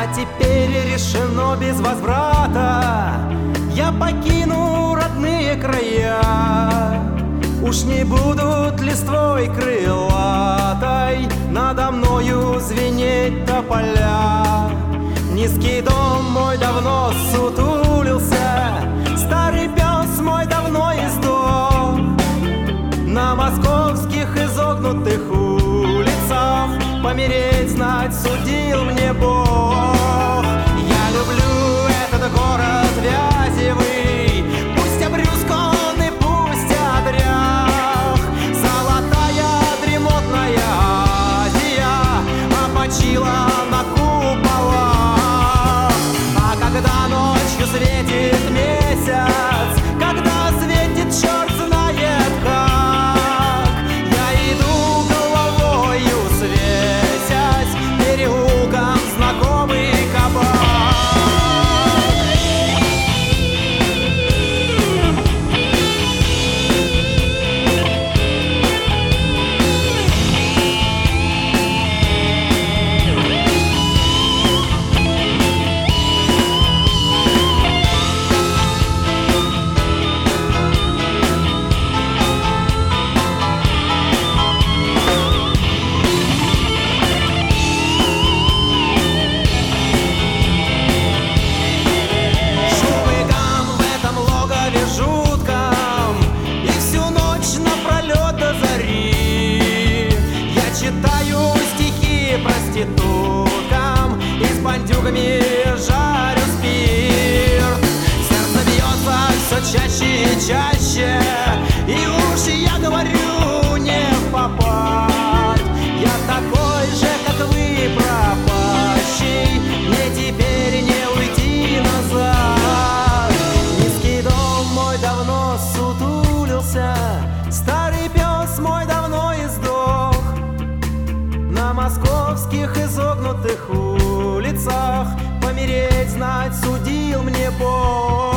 теперь решено без возврата, я покину родные края. Уж не будут листвой крылатой надо мною звенеть тополя. Низкий дом мой давно сутулился, старый пес мой давно издох. На московских изогнутых улицах помереть, знать, судил мне Бог. Я люблю этот город Вязевый, пусть обрюзг он и пусть одрях. Золотая дремотная Азия опочила на куполах. А когда ночью светит месяц, когда светит черт знает как, я иду головою свесясь переулком знакомый кабак. Читаю стихи проституткам и с бандюгами жарю спирт. Сердце бьется все чаще и чаще, и уж я говорю не впопад. Я такой же, как вы, пропащий, мне теперь не уйти назад. Низкий дом мой давно сутулился, старый пес мой давно издох. На московских изогнутых улицах помереть, знать, судил мне Бог.